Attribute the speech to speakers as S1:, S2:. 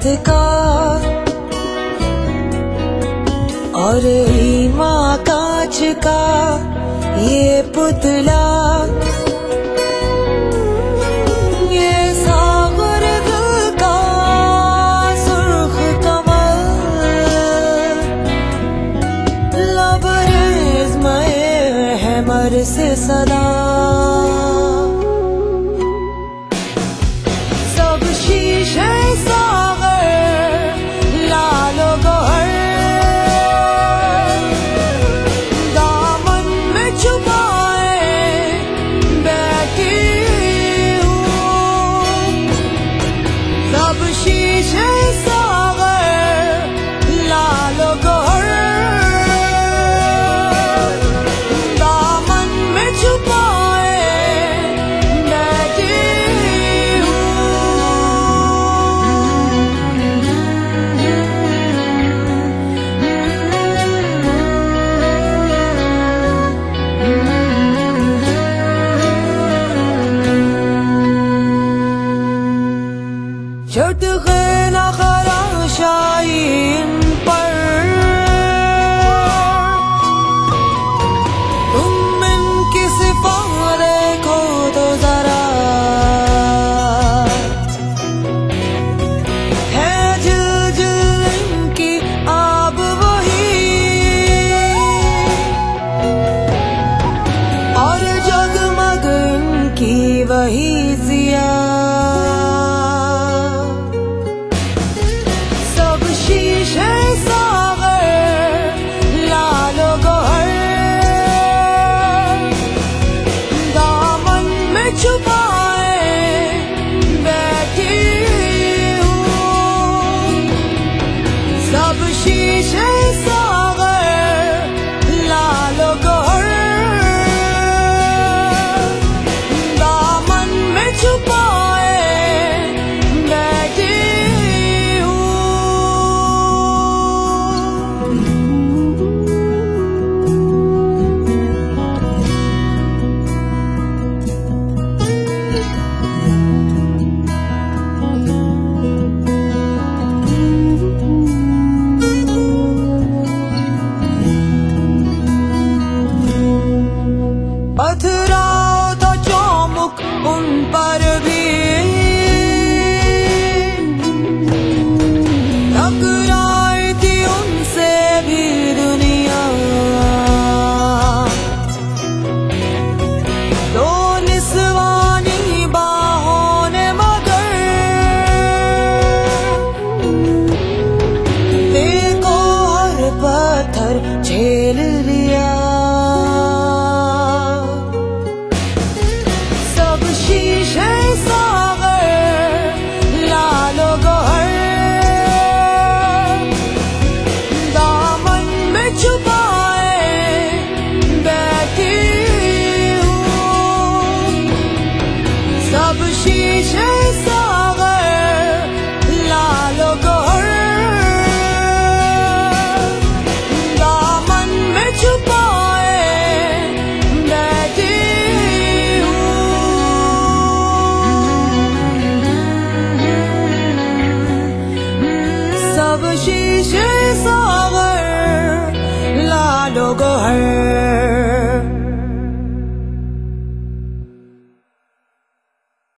S1: का और ईमा कांच का ये पुतला, ये सागर दिल का सुर्ख कमल, लबरेज मए है मर से सदा। सब शीशे सागर लालो गोहर, दामन में छुपाए बैठी हूँ। सब शीशे सागर लालो गोहर, दामन में छुपाए बैठी चुटके न खराशाई इन पर, तुम इनकी सिफात देखो तो जरा, है जिल इनकी आब वही और जगमग इनकी वही जिया। शीशे सागर लालो गोहर, दामन में छुपाए बैठी हूँ। सब शीशे सागर लालो गोहर, दामन में छुपाए बैठी। पथराव तो चौमुख उन पर भी, टकराई थी उनसे भी दुनिया। दो निस्वानी बाहों ने मगर एक और पत्थर झेल लिया। शीशे सागर लालो गोहर, दामन में छुपाए बैठी हूँ। सब शीशे सागर लालो गोहर, दामन में छुपाए बैठी। सब शीशे सागर लालो गोहर।